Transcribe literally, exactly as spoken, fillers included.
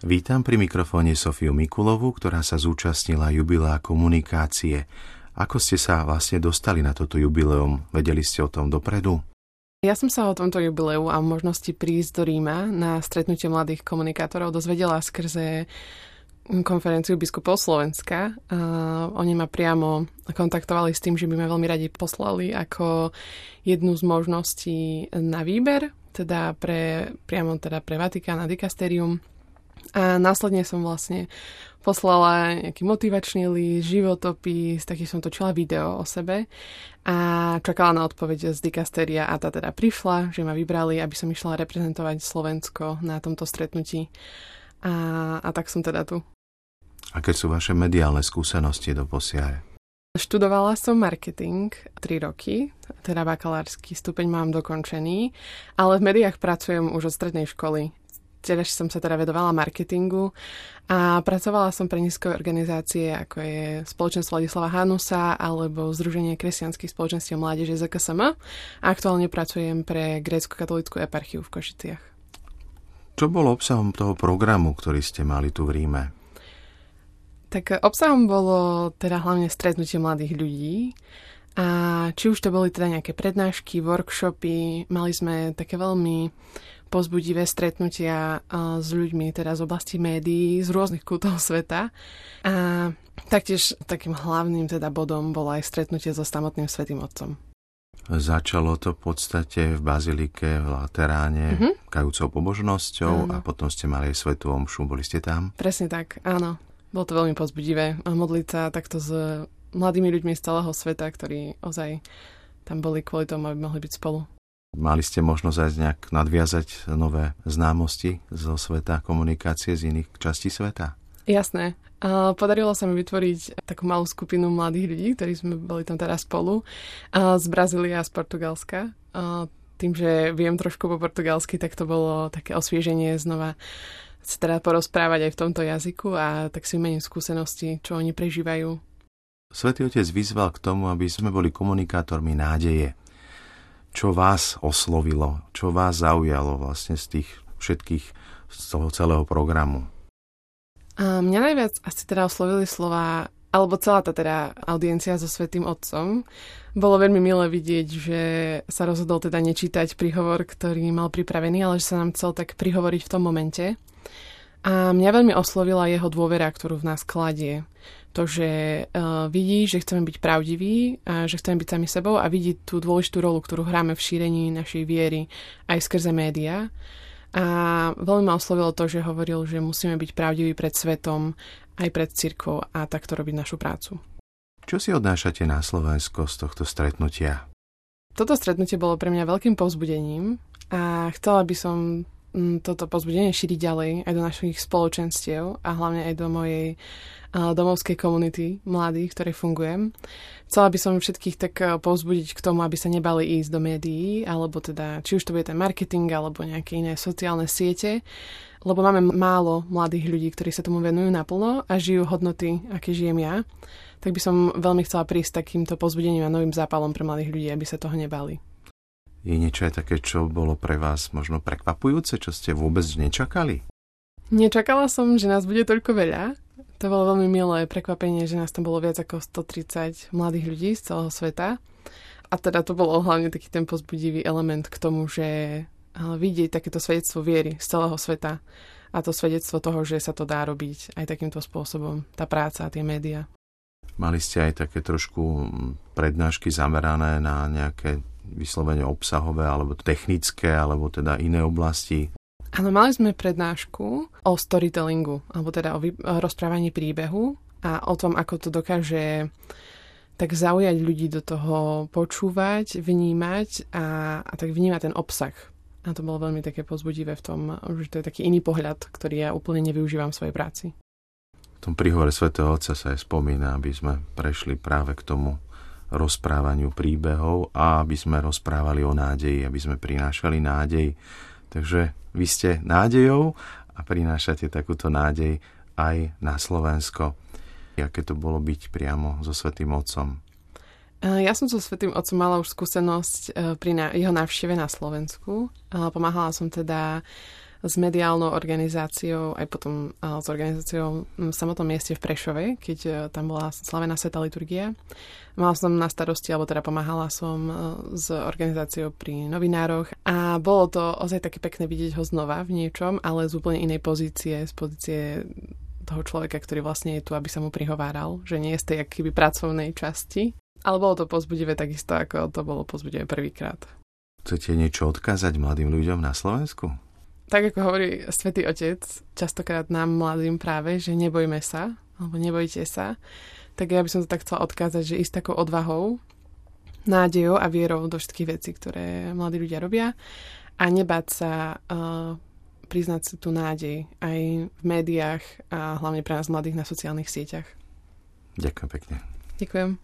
Vítam pri mikrofóne Sofiu Mikulovú, ktorá sa zúčastnila jubilea komunikácie. Ako ste sa vlastne dostali na toto jubileum? Vedeli ste o tom dopredu? Ja som sa o tomto jubileu a možnosti prísť do Ríma na stretnutie mladých komunikátorov dozvedela skrze konferenciu biskupov Slovenska. Uh, oni ma priamo kontaktovali s tým, že by ma veľmi radi poslali ako jednu z možností na výber, teda pre, priamo teda pre Vatikán a dikasterium. A následne som vlastne poslala nejaký motivačný list, životopis, taky som točila video o sebe a čakala na odpoveď z dikasteria a tá teda prišla, že ma vybrali, aby som išla reprezentovať Slovensko na tomto stretnutí. A, a tak som teda tu. Aké sú vaše mediálne skúsenosti doposiaľ? Študovala som marketing tri roky, teda bakalársky stupeň mám dokončený, ale v médiách pracujem už od strednej školy. Tiež som sa teda vedovala marketingu a pracovala som pre nízke organizácie, ako je Spoločenstvo Ladislava Hanusa alebo Združenie kresťanských spoločenstiev mládeže zet ká es em. Aktuálne pracujem pre grécko-katolícku eparchiu v Košiciach. Čo bolo obsahom toho programu, ktorý ste mali tu v Ríme? Tak obsahom bolo teda hlavne stretnutie mladých ľudí. A či už to boli teda nejaké prednášky, workshopy, mali sme také veľmi povzbudivé stretnutia s ľuďmi teda z oblasti médií, z rôznych kútov sveta. A taktiež takým hlavným teda bodom bolo aj stretnutie so samotným Svätým Otcom. Začalo to v podstate v bazilike v Lateráne, mm-hmm. kajúcou pobožnosťou áno. A potom ste mali aj svätú omšu. Boli ste tam? Presne tak, áno. Bolo to veľmi povzbudivé. A modliť sa takto s mladými ľuďmi z celého sveta, ktorí ozaj tam boli kvôli tomu, aby mohli byť spolu. Mali ste možnosť aj nejak nadviazať nové známosti zo sveta komunikácie z iných častí sveta? Jasné. Podarilo sa mi vytvoriť takú malú skupinu mladých ľudí, ktorí sme boli tam teraz spolu, z Brazílie a z Portugalska. Tým, že viem trošku po portugalsky, tak to bolo také osvieženie znova sa teda porozprávať aj v tomto jazyku a tak si vymením skúsenosti, čo oni prežívajú. Svätý Otec vyzval k tomu, aby sme boli komunikátormi nádeje. Čo vás oslovilo, čo vás zaujalo vlastne z tých všetkých, z toho celého programu? A mňa najviac asi teda oslovili slova, alebo celá tá teda audiencia so Svätým Otcom. Bolo veľmi milé vidieť, že sa rozhodol teda nečítať príhovor, ktorý mal pripravený, ale že sa nám chcel tak prihovoriť v tom momente. A mňa veľmi oslovila jeho dôvera, ktorú v nás kladie. To, že uh, vidí, že chceme byť pravdiví, a že chceme byť sami sebou a vidí tú dôležitú rolu, ktorú hráme v šírení našej viery aj skrze médiá. A veľmi ma oslovilo to, že hovoril, že musíme byť pravdiví pred svetom, aj pred cirkvou a takto robiť našu prácu. Čo si odnášate na Slovensko z tohto stretnutia? Toto stretnutie bolo pre mňa veľkým povzbudením a chcela by som toto povzbudenie šíriť ďalej aj do našich spoločenstiev a hlavne aj do mojej domovskej komunity mladých, ktorej fungujem. Chcela by som všetkých tak povzbudiť k tomu, aby sa nebali ísť do médií, alebo teda, či už to bude ten marketing, alebo nejaké iné sociálne siete, lebo máme málo mladých ľudí, ktorí sa tomu venujú naplno a žijú hodnoty, aké žijem ja. Tak by som veľmi chcela prísť takýmto povzbudením a novým zápalom pre mladých ľudí, aby sa toho nebali. Je niečo aj také, čo bolo pre vás možno prekvapujúce, čo ste vôbec nečakali? Nečakala som, že nás bude toľko veľa. To bolo veľmi milé prekvapenie, že nás tam bolo viac ako stotridsať mladých ľudí z celého sveta. A teda to bolo hlavne taký ten povzbudivý element k tomu, že vidieť takéto svedectvo viery z celého sveta a to svedectvo toho, že sa to dá robiť aj takýmto spôsobom, tá práca a tie médiá. Mali ste aj také trošku prednášky zamerané na nejaké vyslovene obsahové, alebo technické, alebo teda iné oblasti? Áno, mali sme prednášku o storytellingu, alebo teda o, vy- o rozprávaní príbehu a o tom, ako to dokáže tak zaujať ľudí do toho počúvať, vnímať a, a tak vnímať ten obsah. A to bolo veľmi také povzbudivé v tom, že to je taký iný pohľad, ktorý ja úplne nevyužívam v svojej práci. V tom príhovore svätého Otca sa aj spomína, aby sme prešli práve k tomu rozprávaniu príbehov a aby sme rozprávali o nádeji, aby sme prinášali nádej. Takže vy ste nádejou a prinášate takúto nádej aj na Slovensko. Aké to bolo byť priamo so Svätým Otcom? Ja som so Svätým Otcom mala už skúsenosť pri jeho návšteve na Slovensku. Pomáhala som teda s mediálnou organizáciou, aj potom s organizáciou v samotnom mieste v Prešove, keď tam bola slavená svätá liturgia. Mala som na starosti, alebo teda pomáhala som s organizáciou pri novinároch a bolo to ozaj také pekné vidieť ho znova v niečom, ale z úplne inej pozície, z pozície toho človeka, ktorý vlastne je tu, aby sa mu prihováral, že nie je z tej akýby pracovnej časti. Ale bolo to povzbudivé takisto, ako to bolo povzbudivé prvýkrát. Chcete niečo odkázať mladým ľuďom na Slovensku? Tak ako hovorí Svätý Otec, častokrát nám mladým práve, že nebojme sa, alebo nebojte sa, tak ja by som to tak chcela odkázať, že ísť takou odvahou, nádejou a vierou do všetkých vecí, ktoré mladí ľudia robia a nebáť sa uh, priznať si tú nádej aj v médiách a hlavne pre nás mladých na sociálnych sieťach. Ďakujem pekne. Ďakujem.